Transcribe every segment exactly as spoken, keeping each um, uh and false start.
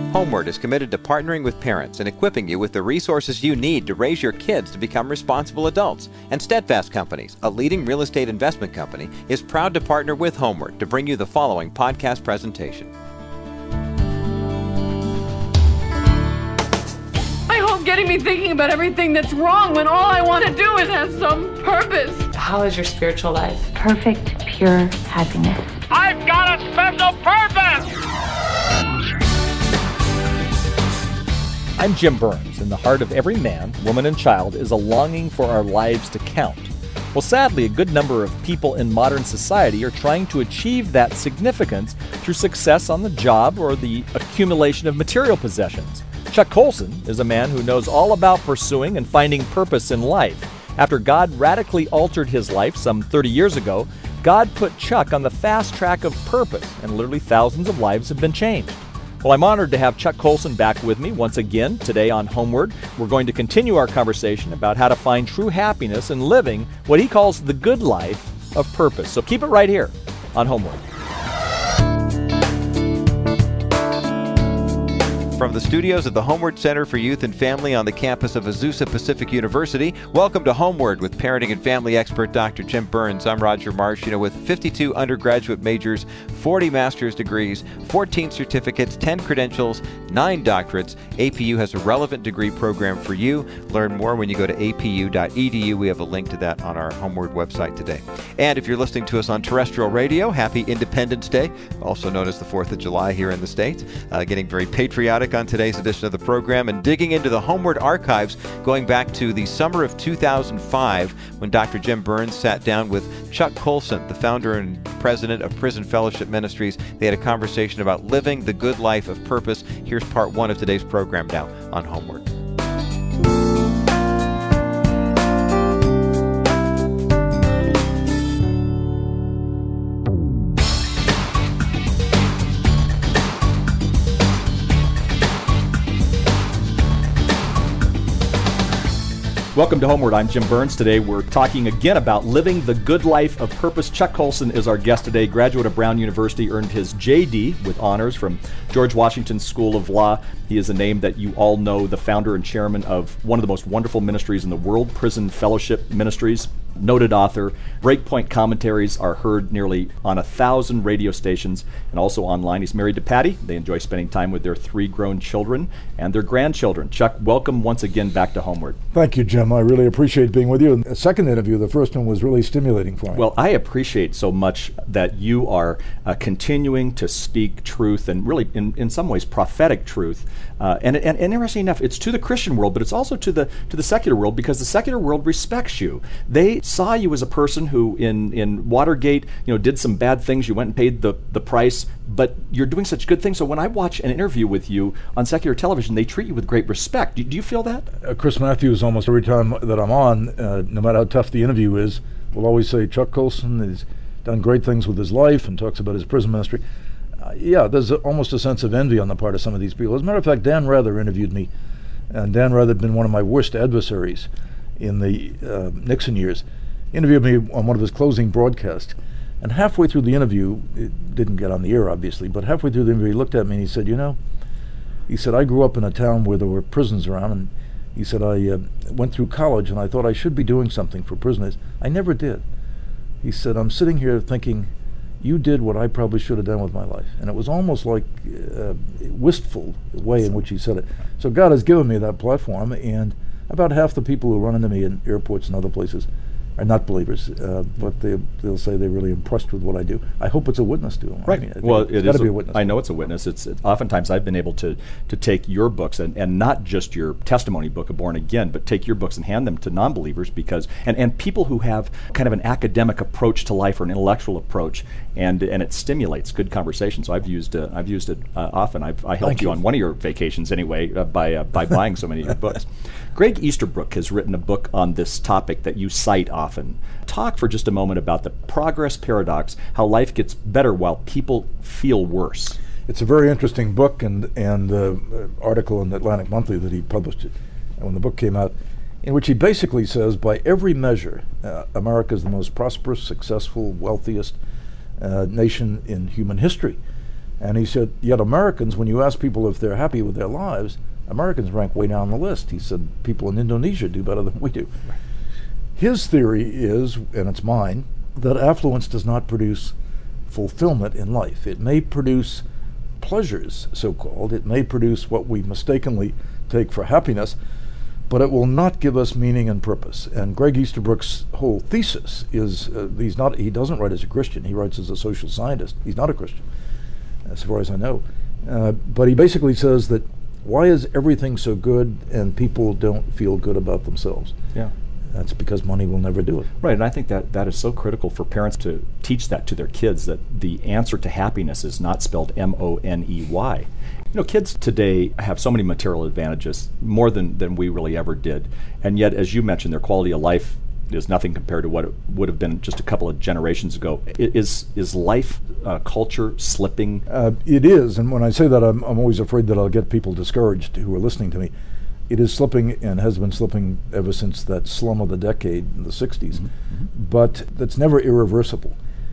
Homeward is committed to partnering with parents and equipping you with the resources you need to raise your kids to become responsible adults. And Steadfast Companies, a leading real estate investment company, is proud to partner with Homeward to bring you the following podcast presentation. I hope getting me thinking about everything that's wrong when all I want to do is have some purpose. How is your spiritual life? Perfect, pure happiness. I've got a special purpose! I'm Jim Burns. In the heart of every man, woman, and child is a longing for our lives to count. Well, sadly, a good number of people in modern society are trying to achieve that significance through success on the job or the accumulation of material possessions. Chuck Colson is a man who knows all about pursuing and finding purpose in life. After God radically altered his life some thirty years ago, God put Chuck on the fast track of purpose, and literally thousands of lives have been changed. Well, I'm honored to have Chuck Colson back with me once again today on Homeward. We're going to continue our conversation about how to find true happiness in living what he calls the good life of purpose. So keep it right here on Homeward. From the studios of the Homeward Center for Youth and Family on the campus of Azusa Pacific University, welcome to Homeward with parenting and family expert Doctor Jim Burns. I'm Roger Marsh. You know, with fifty-two undergraduate majors, forty master's degrees, fourteen certificates, ten credentials, nine doctorates, A P U has a relevant degree program for you. Learn more when you go to A P U dot E D U. We have a link to that on our Homeward website today. And if you're listening to us on terrestrial radio, happy Independence Day, also known as the fourth of July here in the States. Uh, getting very patriotic on today's edition of the program and digging into the Homeward archives going back to the summer of two thousand five when Doctor Jim Burns sat down with Chuck Colson, the founder and president of Prison Fellowship Ministries. They had a conversation about living the good life of purpose. Here's part one of today's program now on Homeward. Welcome to Homeward. I'm Jim Burns. Today we're talking again about living the good life of purpose. Chuck Colson is our guest today. Graduate of Brown University, earned his J D with honors from George Washington School of Law. He is a name that you all know, the founder and chairman of one of the most wonderful ministries in the world, Prison Fellowship Ministries. Noted author. Breakpoint commentaries are heard nearly on a thousand radio stations and also online. He's married to Patty. They enjoy spending time with their three grown children and their grandchildren. Chuck, welcome once again back to Homeward. Thank you, Jim. I really appreciate being with you. The second interview, the first one was really stimulating for me. Well, I appreciate so much that you are uh, continuing to speak truth and really, in, in some ways, prophetic truth. Uh, and, and, and interesting enough, it's to the Christian world, but it's also to the to the secular world because the secular world respects you. They saw you as a person who, in, in Watergate, you know, did some bad things. You went and paid the, the price, but you're doing such good things. So when I watch an interview with you on secular television, they treat you with great respect. Do, do you feel that? Uh, Chris Matthews, almost every time that I'm on, uh, no matter how tough the interview is, will always say Chuck Colson has done great things with his life and talks about his prison ministry. Uh, yeah, there's a, almost a sense of envy on the part of some of these people. As a matter of fact, Dan Rather interviewed me, and Dan Rather had been one of my worst adversaries in the uh, Nixon years. He interviewed me on one of his closing broadcasts, and halfway through the interview, it didn't get on the air obviously, but halfway through the interview he looked at me and he said, you know, he said, I grew up in a town where there were prisons around, and he said, I uh, went through college and I thought I should be doing something for prisoners. I never did. He said, I'm sitting here thinking, you did what I probably should have done with my life. And it was almost like a wistful way in which he said it. So God has given me that platform, and about half the people who run into me in airports and other places are not believers, uh, but they, they'll say they're really impressed with what I do. I hope it's a witness to them. Right. I mean, well, it's it got is to be a witness. I know it's a witness. It's it, oftentimes I've been able to to take your books and, and not just your testimony book of Born Again, but take your books and hand them to non-believers because and, and people who have kind of an academic approach to life or an intellectual approach, and and it stimulates good conversation. So I've used uh, I've used it uh, often. I've I helped you, you on one of your vacations anyway uh, by uh, by buying so many of your books. Greg Easterbrook has written a book on this topic that you cite often. Talk for just a moment about the progress paradox, how life gets better while people feel worse. It's a very interesting book, and and uh, article in Atlantic Monthly that he published it when the book came out, in which he basically says, by every measure, uh, America is the most prosperous, successful, wealthiest uh, nation in human history. And he said, yet Americans, when you ask people if they're happy with their lives, Americans rank way down the list. He said people in Indonesia do better than we do. His theory is, and it's mine, that affluence does not produce fulfillment in life. It may produce pleasures, so-called. It may produce what we mistakenly take for happiness, but it will not give us meaning and purpose. And Greg Easterbrook's whole thesis is, uh, he's not, he doesn't write as a Christian, he writes as a social scientist. He's not a Christian, as far as I know. Uh, but he basically says that why is everything so good and people don't feel good about themselves? Yeah. That's because money will never do it. Right, and I think that that is so critical for parents to teach that to their kids, that the answer to happiness is not spelled M O N E Y. You know, kids today have so many material advantages, more than, than we really ever did. And yet, as you mentioned, their quality of life is nothing compared to what it would have been just a couple of generations ago. Is is life uh, culture slipping? Uh, it is, and when I say that, I'm, I'm always afraid that I'll get people discouraged who are listening to me. It is slipping and has been slipping ever since that slum of the decade in the sixties, mm-hmm. but that's never irreversible.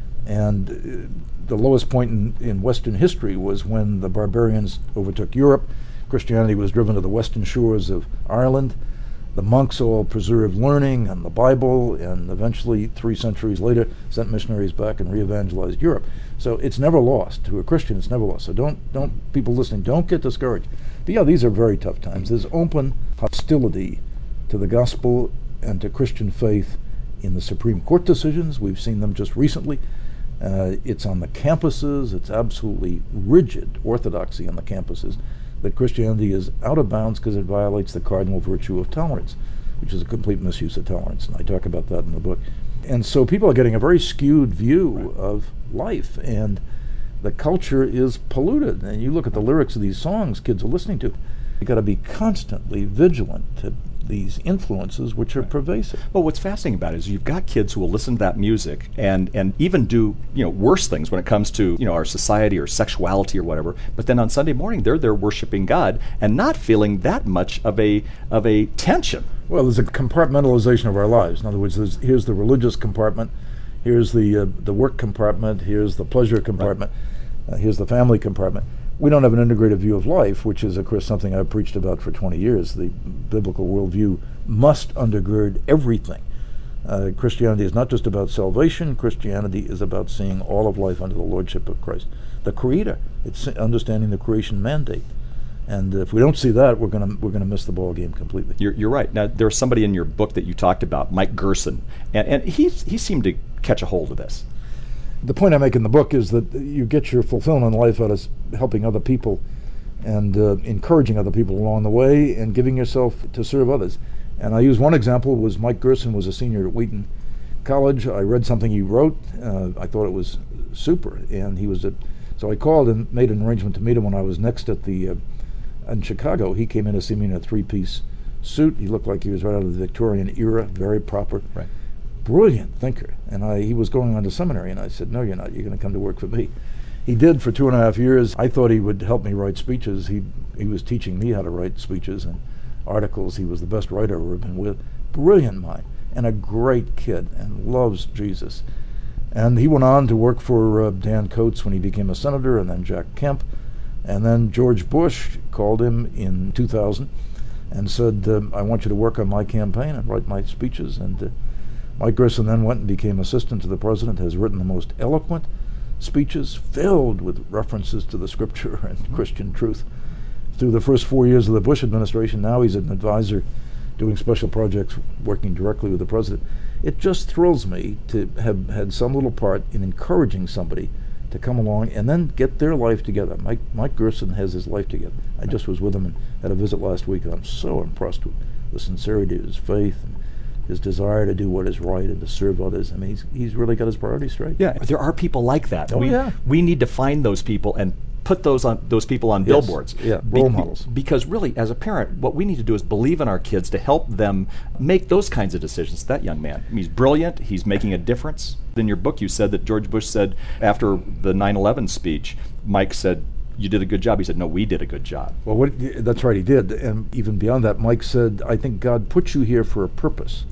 And uh, the lowest point in, in Western history was when the barbarians overtook Europe. Christianity was driven to the western shores of Ireland. The monks all preserved learning and the Bible, and eventually, three centuries later, sent missionaries back and re-evangelized Europe. So it's never lost. To a Christian, it's never lost. So don't, don't people listening, don't get discouraged. But yeah, these are very tough times. There's open hostility to the gospel and to Christian faith in the Supreme Court decisions. We've seen them just recently. Uh, it's on the campuses. It's absolutely rigid orthodoxy on the campuses that Christianity is out of bounds because it violates the cardinal virtue of tolerance, which is a complete misuse of tolerance, and I talk about that in the book. And so people are getting a very skewed view right. of life, and the culture is polluted. And you look at the lyrics of these songs kids are listening to, you've got to be constantly vigilant to these influences which are right. pervasive. Well, what's fascinating about it is you've got kids who will listen to that music and, and even do, you know, worse things when it comes to, you know, our society or sexuality or whatever, but then on Sunday morning they're there worshiping God and not feeling that much of a of a tension. Well, there's a compartmentalization of our lives. In other words, there's, here's the religious compartment, here's the uh, the work compartment, here's the pleasure compartment, right. uh, here's the family compartment. We don't have an integrated view of life, which is, of course, something I've preached about for twenty years. The biblical worldview must undergird everything. Uh, Christianity is not just about salvation. Christianity is about seeing all of life under the lordship of Christ, the Creator. It's understanding the creation mandate. And if we don't see that, we're going to we're going to miss the ball game completely. You're, you're right. Now, there's somebody in your book that you talked about, Mike Gerson, and, and he he seemed to catch a hold of this. The point I make in the book is that you get your fulfillment in life out of helping other people and uh, encouraging other people along the way and giving yourself to serve others. And I use one example was Mike Gerson was a senior at Wheaton College. I read something he wrote. Uh, I thought it was super, and he was at. So I called and made an arrangement to meet him when I was next at the uh, in Chicago. He came in to see me in a three-piece suit. He looked like he was right out of the Victorian era, very proper. Right. Brilliant thinker, and I, he was going on to seminary, and I said, no, you're not, you're going to come to work for me. He did for two and a half years. I thought he would help me write speeches. He he was teaching me how to write speeches and articles. He was the best writer I've ever been with. Brilliant mind, and a great kid, and loves Jesus. And he went on to work for uh, Dan Coates when he became a senator, and then Jack Kemp, and then George Bush called him in two thousand and said, uh, I want you to work on my campaign and write my speeches. And uh, Mike Gerson then went and became assistant to the president, has written the most eloquent speeches filled with references to the scripture and mm-hmm. Christian truth. Through the first four years of the Bush administration, now he's an advisor doing special projects, working directly with the president. It just thrills me to have had some little part in encouraging somebody to come along and then get their life together. Mike, Mike Gerson has his life together. I just was with him and had a visit last week, and I'm so impressed with the sincerity of his faith and his desire to do what is right and to serve others. I mean, he's he's really got his priorities straight. Yeah, there are people like that. Oh, we, yeah. we need to find those people and put those on those people on yes. billboards. Yeah, role Be- models. Because really, as a parent, what we need to do is believe in our kids to help them make those kinds of decisions. That young man, I mean, he's brilliant. He's making a difference. In your book, you said that George Bush said after the nine eleven speech, Mike said, you did a good job. He said, no, we did a good job. Well, what, that's right, he did. And even beyond that, Mike said, I think God put you here for a purpose,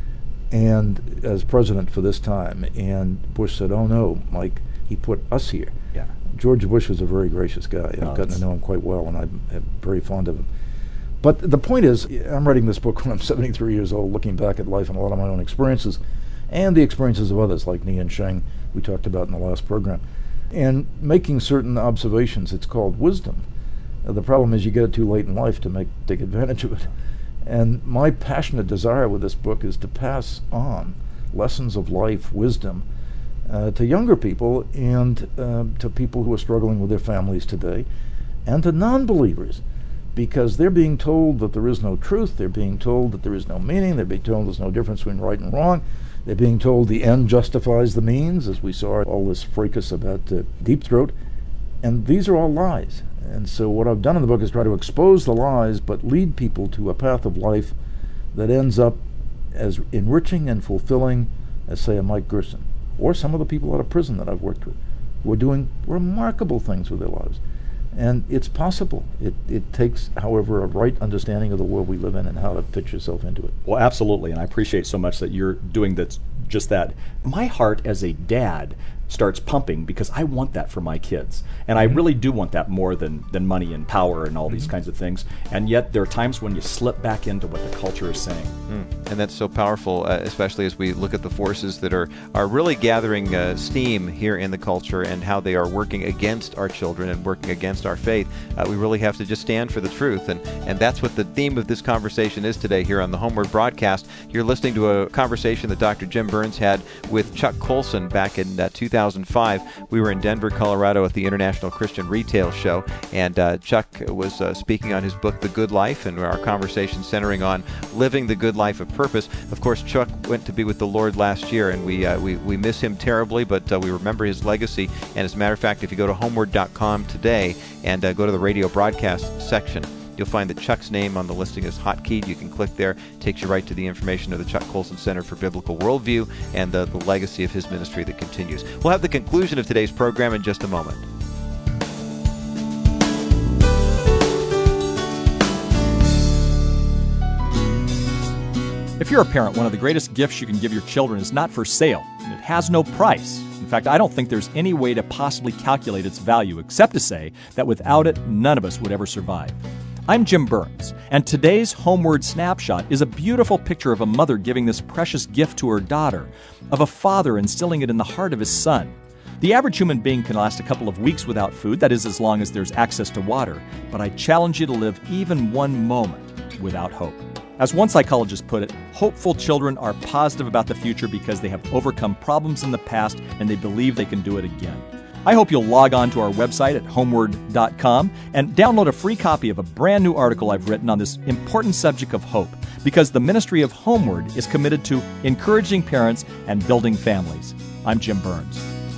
and as president for this time. And Bush said, oh no, Mike, he put us here. Yeah. George Bush was a very gracious guy. I've Oh, gotten to know him quite well, and I'm, I'm very fond of him. But the point is, I'm writing this book when I'm seventy-three years old, looking back at life and a lot of my own experiences, and the experiences of others, like Ni and Sheng, we talked about in the last program, and making certain observations. It's called wisdom. Uh, the problem is you get it too late in life to make take advantage of it. And my passionate desire with this book is to pass on lessons of life, wisdom, uh, to younger people and uh, to people who are struggling with their families today, and to non-believers, because they're being told that there is no truth, they're being told that there is no meaning, they're being told there's no difference between right and wrong, they're being told the end justifies the means, as we saw all this fracas about uh, Deep Throat, and these are all lies. And so what I've done in the book is try to expose the lies, but lead people to a path of life that ends up as enriching and fulfilling as, say, a Mike Gerson, or some of the people out of prison that I've worked with, who are doing remarkable things with their lives. And it's possible. It, it takes, however, a right understanding of the world we live in and how to fit yourself into it. Well, absolutely, and I appreciate so much that you're doing that, just that. My heart as a dad starts pumping because I want that for my kids. And I really do want that more than, than money and power and all these kinds of things. And yet there are times when you slip back into what the culture is saying. Mm. And that's so powerful, uh, especially as we look at the forces that are, are really gathering uh, steam here in the culture and how they are working against our children and working against our faith. Uh, we really have to just stand for the truth. And, and that's what the theme of this conversation is today here on the Homeward broadcast. You're listening to a conversation that Doctor Jim Burns had with Chuck Colson back in uh, two thousand five. We were in Denver, Colorado at the International Christian Retail Show, and uh, Chuck was uh, speaking on his book, The Good Life, and our conversation centering on living the good life of purpose. Of course, Chuck went to be with the Lord last year, and we uh, we, we miss him terribly, but uh, we remember his legacy. And as a matter of fact, if you go to homeward dot com today and uh, go to the radio broadcast section, you'll find that Chuck's name on the listing is hotkeyed. You can click there. It takes you right to the information of the Chuck Colson Center for Biblical Worldview and uh, the legacy of his ministry that continues. We'll have the conclusion of today's program in just a moment. If you're a parent, one of the greatest gifts you can give your children is not for sale. It has no price. In fact, I don't think there's any way to possibly calculate its value, except to say that without it, none of us would ever survive. I'm Jim Burns, and today's Homeward Snapshot is a beautiful picture of a mother giving this precious gift to her daughter, of a father instilling it in the heart of his son. The average human being can last a couple of weeks without food, that is, as long as there's access to water, but I challenge you to live even one moment without hope. As one psychologist put it, hopeful children are positive about the future because they have overcome problems in the past and they believe they can do it again. I hope you'll log on to our website at homeward dot com and download a free copy of a brand new article I've written on this important subject of hope, because the ministry of Homeward is committed to encouraging parents and building families. I'm Jim Burns.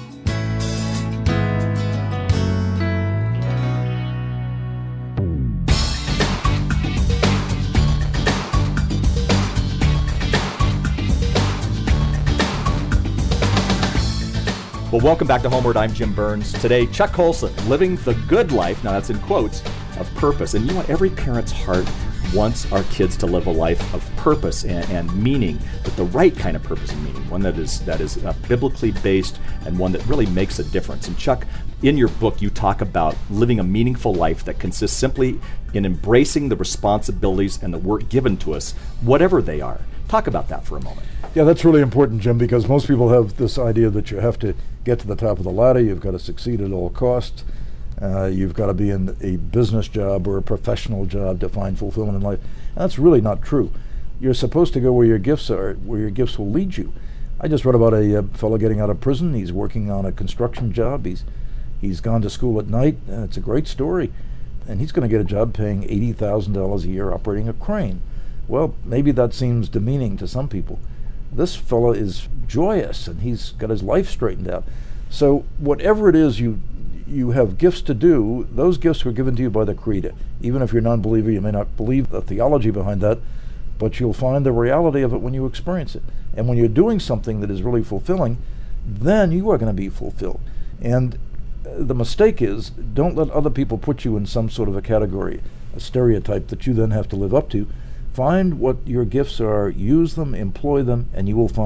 Well, welcome back to Homeward. I'm Jim Burns. Today, Chuck Colson, living the good life, now that's in quotes, of purpose. And you know what? Every parent's heart wants our kids to live a life of purpose and, and meaning, but the right kind of purpose and meaning, one that is that is uh, biblically based and one that really makes a difference. And Chuck, in your book, you talk about living a meaningful life that consists simply in embracing the responsibilities and the work given to us, whatever they are. Talk about that for a moment. Yeah, that's really important, Jim, because most people have this idea that you have to get to the top of the ladder, you've got to succeed at all costs, uh, you've got to be in a business job or a professional job to find fulfillment in life. And that's really not true. You're supposed to go where your gifts are, where your gifts will lead you. I just read about a, a fellow getting out of prison. He's working on a construction job. He's he's gone to school at night. Uh, it's a great story. And he's going to get a job paying eighty thousand dollars a year operating a crane. Well, maybe that seems demeaning to some people. This fellow is joyous, and he's got his life straightened out. So whatever it is you you have gifts to do, those gifts were given to you by the Creator. Even if you're a non-believer, you may not believe the theology behind that, but you'll find the reality of it when you experience it. And when you're doing something that is really fulfilling, then you are going to be fulfilled. And the mistake is, don't let other people put you in some sort of a category, a stereotype that you then have to live up to. Find what your gifts are, use them, employ them, and you will find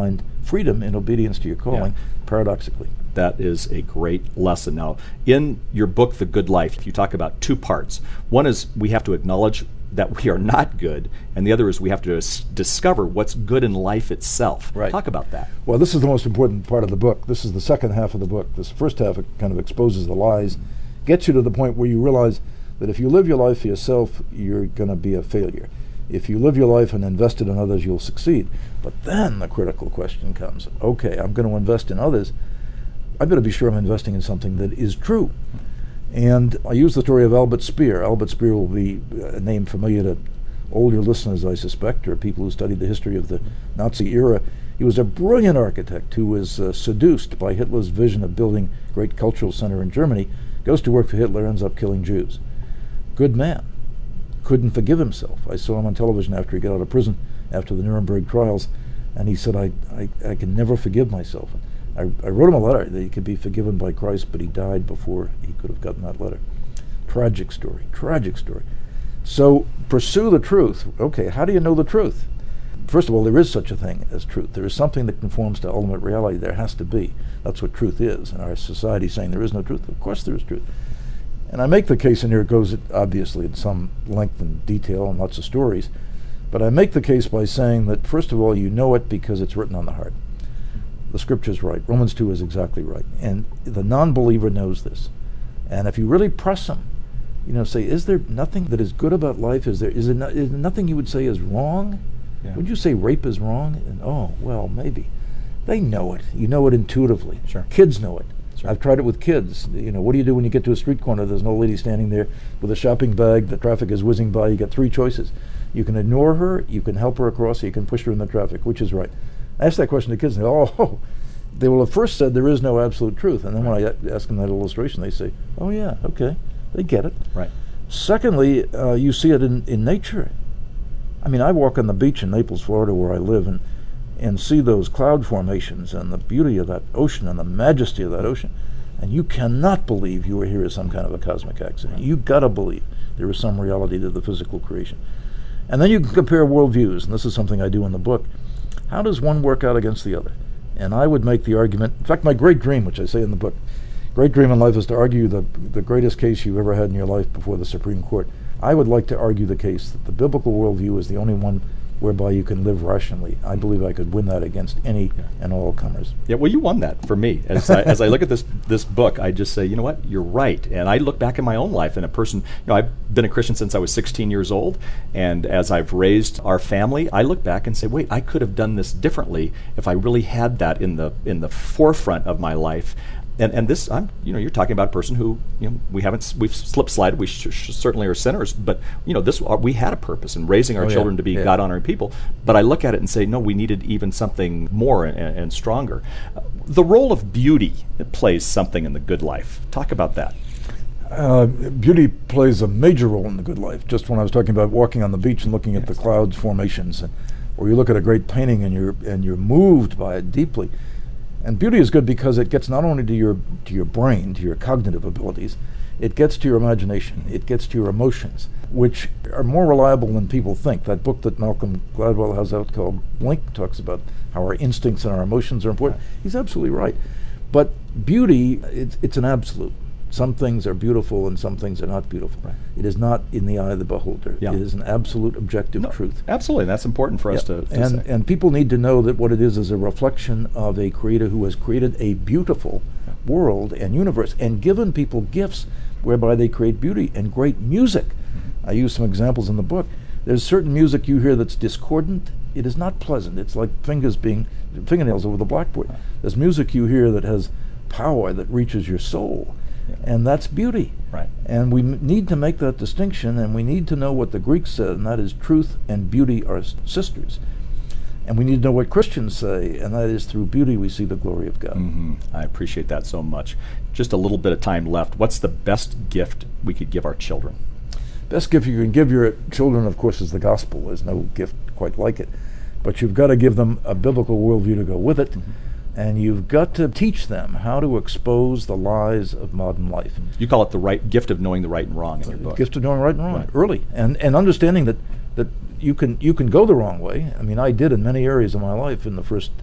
freedom in obedience to your calling, yeah. paradoxically. That is a great lesson. Now, in your book, The Good Life, you talk about two parts. One is we have to acknowledge that we are not good, and the other is we have to s- discover what's good in life itself. Right. Talk about that. Well, this is the most important part of the book. This is the second half of the book. This first half, it kind of exposes the lies, gets you to the point where you realize that if you live your life for yourself, you're going to be a failure. If you live your life and invest it in others, you'll succeed. But then the critical question comes, okay, I'm going to invest in others. I better be sure I'm investing in something that is true. And I use the story of Albert Speer. Albert Speer will be a name familiar to older listeners, I suspect, or people who studied the history of the Nazi era. He was a brilliant architect who was uh, seduced by Hitler's vision of building a great cultural center in Germany, goes to work for Hitler, ends up killing Jews. Good man. Couldn't forgive himself. I saw him on television after he got out of prison, after the Nuremberg trials, and he said, I, I, I can never forgive myself. I, I wrote him a letter that he could be forgiven by Christ, but he died before he could have gotten that letter. Tragic story, tragic story. So pursue the truth. Okay, how do you know the truth? First of all, there is such a thing as truth. There is something that conforms to ultimate reality. There has to be. That's what truth is. And our society saying there is no truth. Of course there is truth. And I make the case, and here it goes obviously in some length and detail and lots of stories, but I make the case by saying that, first of all, you know it because it's written on the heart. The scripture's right. Romans two is exactly right. And the non-believer knows this. And if you really press them, you know, say, is there nothing that is good about life? Is there, is there, no, is there nothing you would say is wrong? Yeah. Would you say rape is wrong? And oh, well, maybe. They know it. You know it intuitively. Sure. Kids know it. Sure. I've tried it with kids. You know, what do you do when you get to a street corner? There's an old lady standing there with a shopping bag. The traffic is whizzing by. You got three choices. You can ignore her, you can help her across, or you can push her in the traffic. Which is right? I ask that question to kids, and they go, oh, they will have first said there is no absolute truth. And then when I ask them that illustration, they say, oh, yeah, okay. They get it. Right. Secondly, uh, you see it in, in nature. I mean, I walk on the beach in Naples, Florida, where I live, and and see those cloud formations and the beauty of that ocean and the majesty of that ocean. And you cannot believe you are here as some kind of a cosmic accident. You've got to believe there is some reality to the physical creation. And then you can compare worldviews, and this is something I do in the book. How does one work out against the other? And I would make the argument, in fact, my great dream, which I say in the book, great dream in life is to argue the, the greatest case you've ever had in your life before the Supreme Court. I would like to argue the case that the biblical worldview is the only one whereby you can live rationally. I believe I could win that against any yeah. and all comers. Yeah, well, you won that for me. As I, as I look at this this book, I just say, you know what, you're right. And I look back in my own life, and a person, you know, I've been a Christian since I was sixteen years old, and as I've raised our family, I look back and say, wait, I could have done this differently if I really had that in the in the forefront of my life. And and this, I'm, you know, you're talking about a person who, you know, we haven't, we've slip slided. We sh- sh- certainly are sinners, but you know, this uh, we had a purpose in raising our oh, children yeah. to be yeah. God-honoring people. But I look at it and say, no, we needed even something more and, and stronger. Uh, the role of beauty plays something in the good life. Talk about that. Uh, beauty plays a major role in the good life. Just when I was talking about walking on the beach and looking at yes. the clouds formations, and, or you look at a great painting and you're and you're moved by it deeply. And beauty is good because it gets not only to your to your brain, to your cognitive abilities, it gets to your imagination, it gets to your emotions, which are more reliable than people think. That book that Malcolm Gladwell has out called Blink talks about how our instincts and our emotions are important. Right. He's absolutely right. But beauty, it's, it's an absolute. Some things are beautiful and some things are not beautiful. Right. It is not in the eye of the beholder. Yeah. It is an absolute objective no, truth. Absolutely. That's important for yeah. us to, to and, say. And people need to know that what it is is a reflection of a creator who has created a beautiful yeah. world and universe and given people gifts whereby they create beauty and great music. Mm-hmm. I use some examples in the book. There's certain music you hear that's discordant. It is not pleasant. It's like fingers being fingernails over the blackboard. Right. There's music you hear that has power that reaches your soul. Yeah. And that's beauty. Right. And we m- need to make that distinction, and we need to know what the Greeks said, and that is truth and beauty are s- sisters. And we need to know what Christians say, and that is through beauty we see the glory of God. Mm-hmm. I appreciate that so much. Just a little bit of time left. What's the best gift we could give our children? Best gift you can give your children, of course, is the gospel. There's no gift quite like it. But you've got to give them a biblical worldview to go with it. Mm-hmm. And you've got to teach them how to expose the lies of modern life. You call it the right gift of knowing the right and wrong in your book. Gift of knowing right and wrong, right. early. And and understanding that, that you can you can go the wrong way. I mean, I did in many areas of my life in the first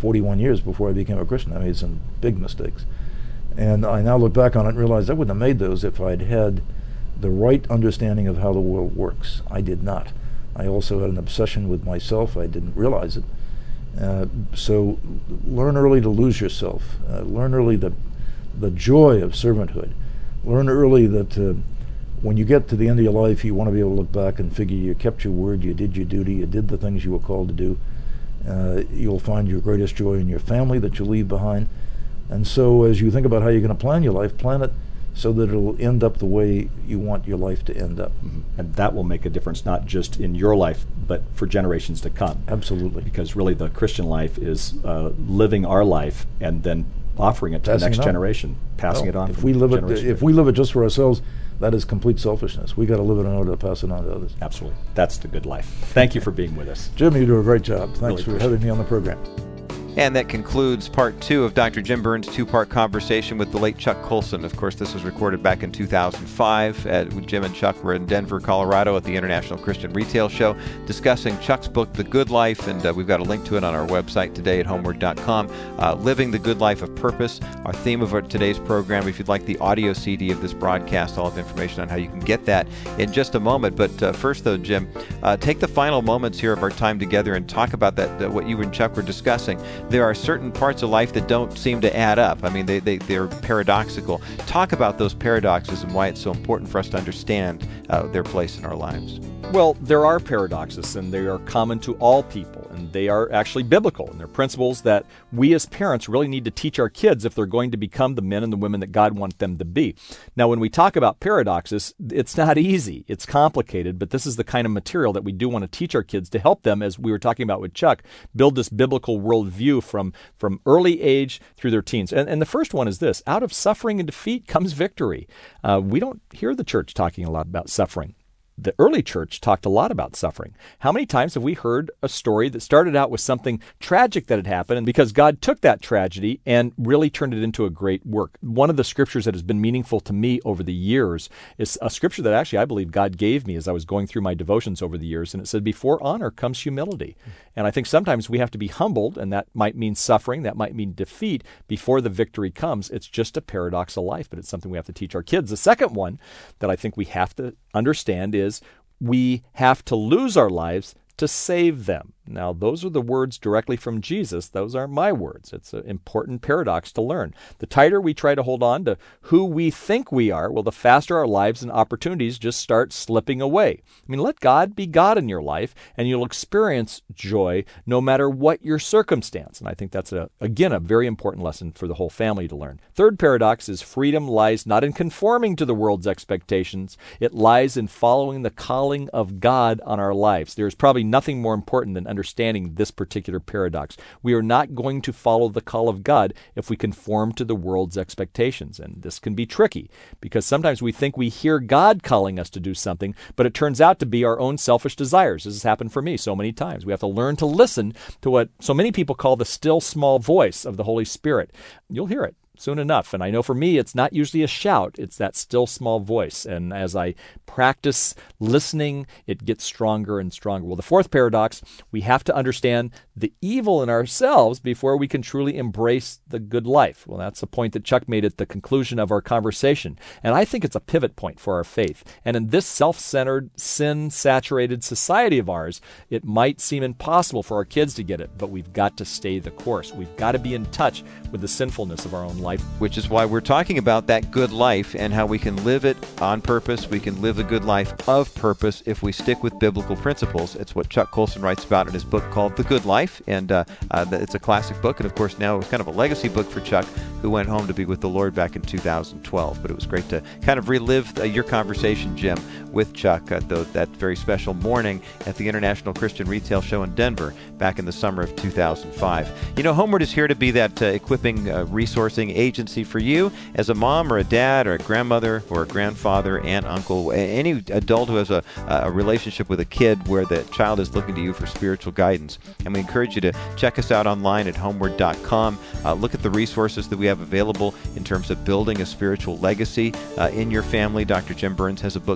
forty-one years before I became a Christian. I made some big mistakes. And I now look back on it and realize I wouldn't have made those if I'd had the right understanding of how the world works. I did not. I also had an obsession with myself. I didn't realize it. Uh, so learn early to lose yourself. Uh, learn early the, the joy of servanthood. Learn early that uh, when you get to the end of your life, you want to be able to look back and figure you kept your word, you did your duty, you did the things you were called to do. Uh, you'll find your greatest joy in your family that you leave behind. And so as you think about how you're going to plan your life, plan it so that it'll end up the way you want your life to end up. Mm-hmm. And that will make a difference not just in your life, but for generations to come. Absolutely. Because really the Christian life is uh, living our life and then offering it to passing the next it generation, passing well, it on. If from we live it, generation if to we live it just for ourselves, that is complete selfishness. We got to live it in order to pass it on to others. Absolutely. That's the good life. Thank you for being with us. Jim, you do a great job. Thanks Really for having me on the program. And that concludes part two of Doctor Jim Burns' two-part conversation with the late Chuck Colson. Of course, this was recorded back in two thousand five. At, Jim and Chuck were in Denver, Colorado at the International Christian Retail Show discussing Chuck's book, The Good Life, and uh, we've got a link to it on our website today at homeward dot com. Uh, Living the Good Life of Purpose, our theme of our, today's program. If you'd like the audio C D of this broadcast, I'll have information on how you can get that in just a moment. But uh, first, though, Jim, uh, take the final moments here of our time together and talk about that, uh, what you and Chuck were discussing. There are certain parts of life that don't seem to add up. I mean, they, they, they're paradoxical. Talk about those paradoxes and why it's so important for us to understand uh, their place in our lives. Well, there are paradoxes, and they are common to all people, and they are actually biblical, and they're principles that we as parents really need to teach our kids if they're going to become the men and the women that God wants them to be. Now, when we talk about paradoxes, it's not easy. It's complicated, but this is the kind of material that we do want to teach our kids to help them, as we were talking about with Chuck, build this biblical worldview from, from early age through their teens. And, and the first one is this: out of suffering and defeat comes victory. Uh, we don't hear the church talking a lot about suffering. The early church talked a lot about suffering. How many times have we heard a story that started out with something tragic that had happened, and because God took that tragedy and really turned it into a great work? One of the scriptures that has been meaningful to me over the years is a scripture that actually I believe God gave me as I was going through my devotions over the years, and it said, before honor comes humility. And I think sometimes we have to be humbled, and that might mean suffering, that might mean defeat, before the victory comes. It's just a paradox of life, but it's something we have to teach our kids. The second one that I think we have to understand is we have to lose our lives to save them. Now, those are the words directly from Jesus. Those aren't my words. It's an important paradox to learn. The tighter we try to hold on to who we think we are, well, the faster our lives and opportunities just start slipping away. I mean, let God be God in your life, and you'll experience joy no matter what your circumstance. And I think that's, a, again, a very important lesson for the whole family to learn. Third paradox is freedom lies not in conforming to the world's expectations. It lies in following the calling of God on our lives. There's probably nothing more important than understanding this particular paradox. We are not going to follow the call of God if we conform to the world's expectations. And this can be tricky because sometimes we think we hear God calling us to do something, but it turns out to be our own selfish desires. This has happened for me so many times. We have to learn to listen to what so many people call the still small voice of the Holy Spirit. You'll hear it soon enough. And I know for me, it's not usually a shout. It's that still small voice. And as I practice listening, it gets stronger and stronger. Well, the fourth paradox, we have to understand the evil in ourselves before we can truly embrace the good life. Well, that's a point that Chuck made at the conclusion of our conversation. And I think it's a pivot point for our faith. And in this self-centered, sin-saturated society of ours, it might seem impossible for our kids to get it, but we've got to stay the course. We've got to be in touch with the sinfulness of our own life. Which is why we're talking about that good life and how we can live it on purpose. We can live the good life of purpose if we stick with biblical principles. It's what Chuck Colson writes about in his book called The Good Life, and uh, uh, it's a classic book, and of course now it's kind of a legacy book for Chuck, who went home to be with the Lord back in two thousand twelve. But it was great to kind of relive uh, your conversation, Jim, with Chuck at the, that very special morning at the International Christian Retail Show in Denver back in the summer of two thousand five. You know, Homeward is here to be that uh, equipping, uh, resourcing agency for you as a mom or a dad or a grandmother or a grandfather, aunt, uncle, any adult who has a, a relationship with a kid where the child is looking to you for spiritual guidance. And we encourage you to check us out online at homeward dot com. Uh, look at the resources that we have available in terms of building a spiritual legacy uh, in your family. Doctor Jim Burns has a book called Faith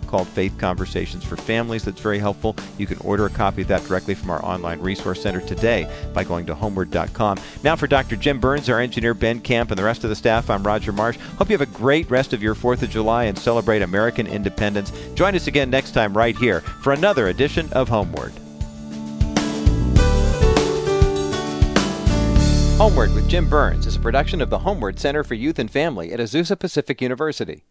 Faith Conversations for Families that's very helpful. You can order a copy of that directly from our online resource center today by going to homeward dot com. Now for Doctor Jim Burns, our engineer Ben Camp, and the rest of the staff, I'm Roger Marsh. Hope you have a great rest of your fourth of July and celebrate American independence. Join us again next time right here for another edition of Homeward. Homeward with Jim Burns is a production of the Homeward Center for Youth and Family at Azusa Pacific University.